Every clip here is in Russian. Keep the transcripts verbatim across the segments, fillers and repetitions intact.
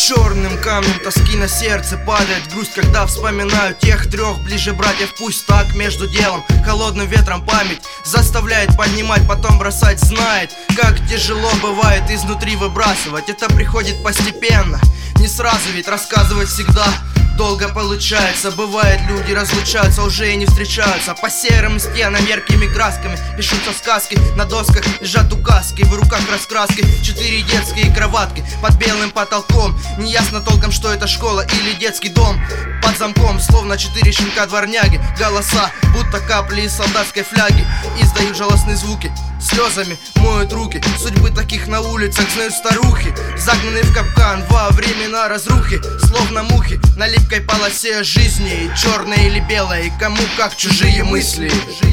Черным камнем тоски на сердце падает грусть, когда вспоминаю тех трех ближе братьев. Пусть так между делом, холодным ветром память заставляет поднимать, потом бросать. Знает, как тяжело бывает изнутри выбрасывать. Это приходит постепенно, не сразу, ведь рассказывать всегда долго получается. Бывает, люди разлучаются, уже и не встречаются. По серым стенам яркими красками пишутся сказки, на досках лежат указки, в руках раскраски. Четыре детские кроватки под белым потолком. Неясно толком, что это школа или детский дом. Под замком, словно четыре щенка-дворняги. Голоса, будто капли из солдатской фляги, издают жалостные звуки, слезами моют руки. Судьбы таких на улицах знают старухи, загнанные в капкан во времена разрухи. Словно мухи на липкой полосе жизни, черное или белое, и кому как чужие мысли.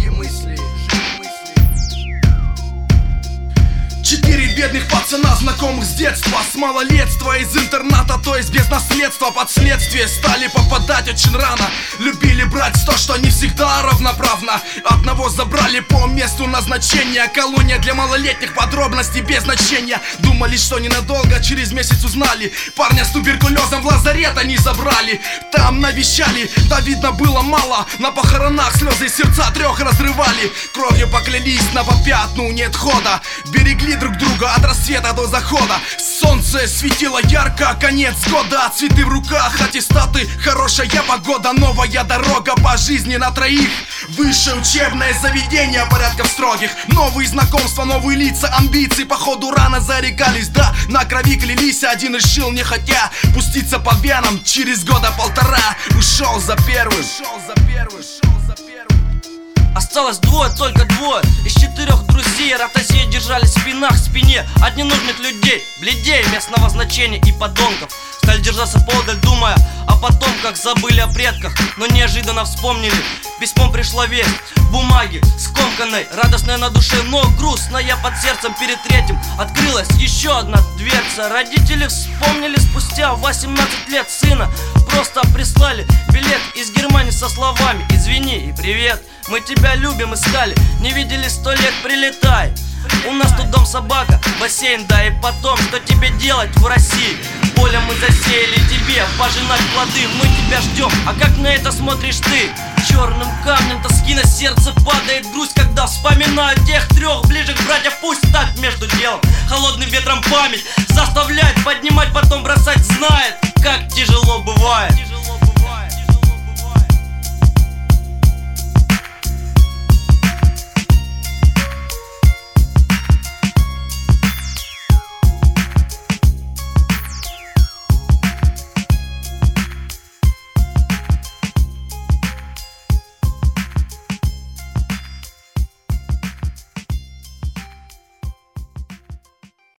Четыре бедных пацана, знакомых с детства, с малолетства, из интерната, то есть без наследства. Под следствие стали попадать очень рано. Любили брать то, что не всегда равноправно. Одного забрали по месту назначения. Колония для малолетних, подробностей без значения. Думали, что ненадолго, через месяц узнали. Парня с туберкулезом в лазарет они забрали. Там навещали, да видно было мало. На похоронах слезы сердца трех разрывали. Кровью поклялись, на попятну нет хода. Берегли друг друга от рассвета до захода. Солнце светило ярко, конец года. Цветы в руках, аттестаты, хорошая погода. Новая дорога по жизни на троих. Высшее учебное заведение порядков строгих. Новые знакомства, новые лица, амбиции. Походу рано зарекались, да, на крови клялись. Один решил не хотя пуститься по венам. Через года полтора ушел за первым. Ушел за первым, ушел за первым. Осталось двое, только двое из четырех друзей. Ротозеи держались спина к спине от ненужных людей, бледей местного значения и подонков. Стали держаться подаль, думая о потомках. Забыли о предках, но неожиданно вспомнили. Письмом пришла весть, бумаги скомканной, радостная на душе, но грустная под сердцем. Перед третьим открылась еще одна дверца. Родители вспомнили спустя восемнадцать лет сына. Просто прислали билет из Германии со словами: извини и привет, мы тебя любим, искали, не видели сто лет, прилетай. У нас тут дом, собака, бассейн, да и потом, что тебе делать в России? Поле мы засеяли тебе, пожинать плоды, мы тебя ждем, а как на это смотришь ты? Черным камнем тоски на сердце падает грусть, когда вспоминаю тех трех ближних братьев. Пусть так между делом, холодным ветром память заставляет поднимать, потом бросать. Знает, как тяжело бывает.